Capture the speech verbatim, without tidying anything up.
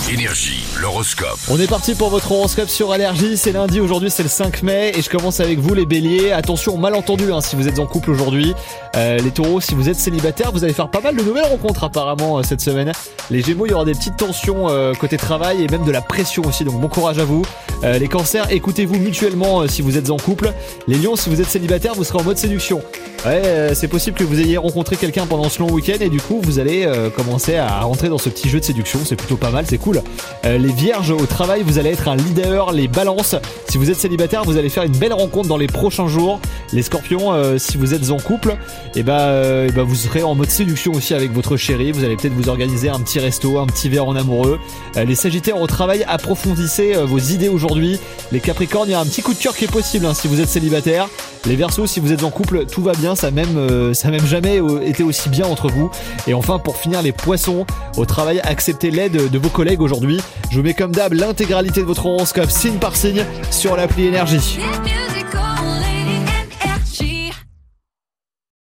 Énergie, l'horoscope. On est parti pour votre horoscope sur Énergie. C'est lundi, aujourd'hui c'est le cinq mai et je commence avec vous les béliers. Attention, malentendu hein, si vous êtes en couple aujourd'hui. Euh, les taureaux, si vous êtes célibataire, vous allez faire pas mal de nouvelles rencontres apparemment euh, cette semaine. Les gémeaux, il y aura des petites tensions euh, côté travail et même de la pression aussi, donc bon courage à vous. Euh, les cancers, écoutez-vous mutuellement euh, si vous êtes en couple. Les lions, si vous êtes célibataire, vous serez en mode séduction. Ouais, euh, c'est possible que vous ayez rencontré quelqu'un pendant ce long week-end et du coup vous allez euh, commencer à rentrer dans ce petit jeu de séduction. C'est plutôt pas mal, c'est cool. Euh, les vierges, au travail, vous allez être un leader. Les balances, si vous êtes célibataire, vous allez faire une belle rencontre dans les prochains jours. Les scorpions, euh, si vous êtes en couple, et ben, euh, et ben vous serez en mode séduction aussi avec votre chérie. Vous allez peut-être vous organiser un petit resto, un petit verre en amoureux. Euh, les sagittaires, au travail, approfondissez euh, vos idées aujourd'hui. Les capricornes, il y a un petit coup de cœur qui est possible hein, si vous êtes célibataire. Les verseaux, si vous êtes en couple, tout va bien, ça même, euh, ça même jamais euh, été aussi bien entre vous. Et enfin, pour finir, les poissons, au travail, acceptez l'aide de vos collègues aujourd'hui. Je vous mets comme d'hab l'intégralité de votre horoscope signe par signe sur l'appli Énergie.